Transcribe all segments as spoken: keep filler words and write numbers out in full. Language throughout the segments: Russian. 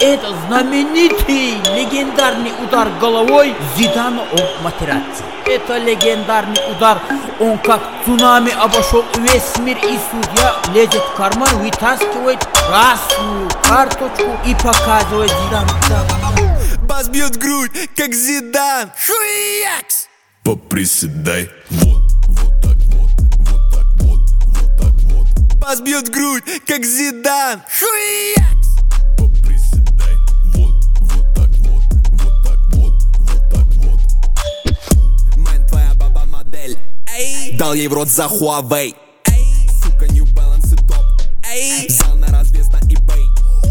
Это знаменитый легендарный удар головой Зидана об матерацци. Это легендарный удар, он как цунами обошел весь мир, и судья лезет в карман, вытаскивает красную карточку и показывает Зидану. Бас бьет грудь, как Зидан. Шуякс! Поприседай, вот, вот так вот, вот так вот, вот так вот. Бас бьет грудь, как Зидан. Шуякс! Поприседай, вот, вот так вот, вот так вот, вот так вот. Мэн, твоя баба модель, эй, дал ей в рот за Huawei, эй, сука, New Balance и топ, эй, взял на развес на eBay.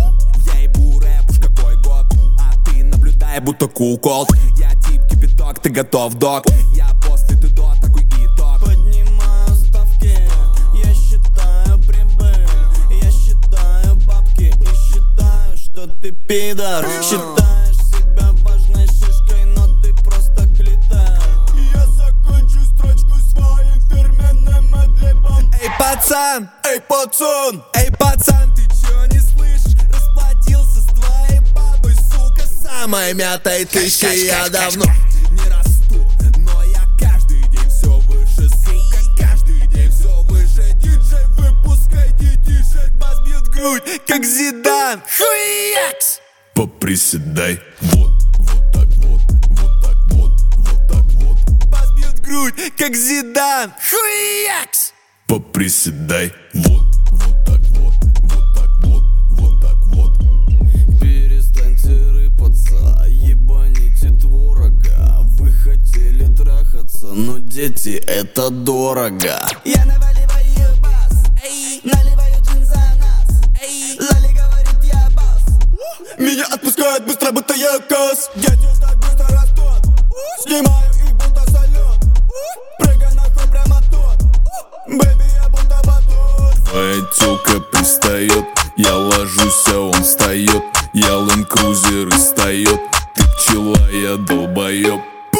Я ебу рэп, уж какой год, а ты наблюдай, будто кукол. Я тип кипяток, ты готов, док. Я после, ты до, такой итог. Поднимаю ставки, я считаю прибыль, я считаю бабки и считаю, что ты пидор. Считаешь себя важной шишкой, но ты просто клитор. Я закончу строчку своим фирменным адлибом. Эй, пацан, эй, пацан, эй, пацан, ты чё не слышишь? Расплатился с твоей бабой, сука, самая мятая тысяча. Я давно не расту, но я каждый день все выше, сука, каждый день все выше. Диджей, выпускай детишек, бас бьет грудь, как Зидан. Шуякс! Поприседай, вот, вот так вот, вот так вот, вот так вот. Бас бьет грудь, как Зидан. Шуякс! Поприседай, вот, вот так вот, вот так вот, вот так вот. Перестаньте рыпаться, ебаните творога. Вы хотели трахаться, но дети, это дорого. Я наваливаю бас, эй, наливаю джин за нас, эй, Лали говорит, я бас. Меня отпускают быстро, будто я кос. Дети так быстро растут. Снимаю их, будто салют. Прыгай нахуй прямо тут. Бэби, я будто батут. Твоя тёлка пристает, я ложусь, а он встает. Я ленд-крузер и встает. Ты пчела, я долбоёб.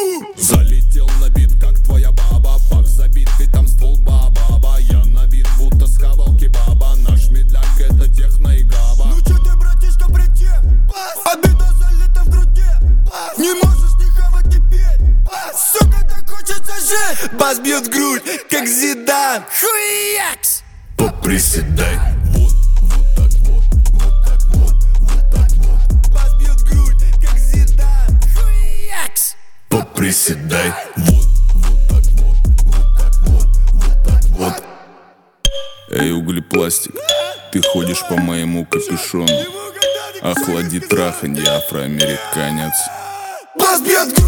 Залетел на бит, как твоя баба. Пах забитый, там ствол баба. Я на вид, будто схавал кебаба. Наш медляк, это техно и габа. Ну чё ты, братишка, притем? Обида залита в груди. Не можешь не хавать, не петь. Сука, так хочется жить. Бас бьет грудь, как Зидан. Шуякс! Поприседай, вот, вот так вот, вот так вот, вот так вот. Бас бьет грудь, как Зидан. Шуякс! Поприседай, вот, вот так вот, вот так вот, вот так вот. Эй, углепластик, ты ходишь по моему капюшону. Охлади траханье, афроамериканец. Бас бьет грудь.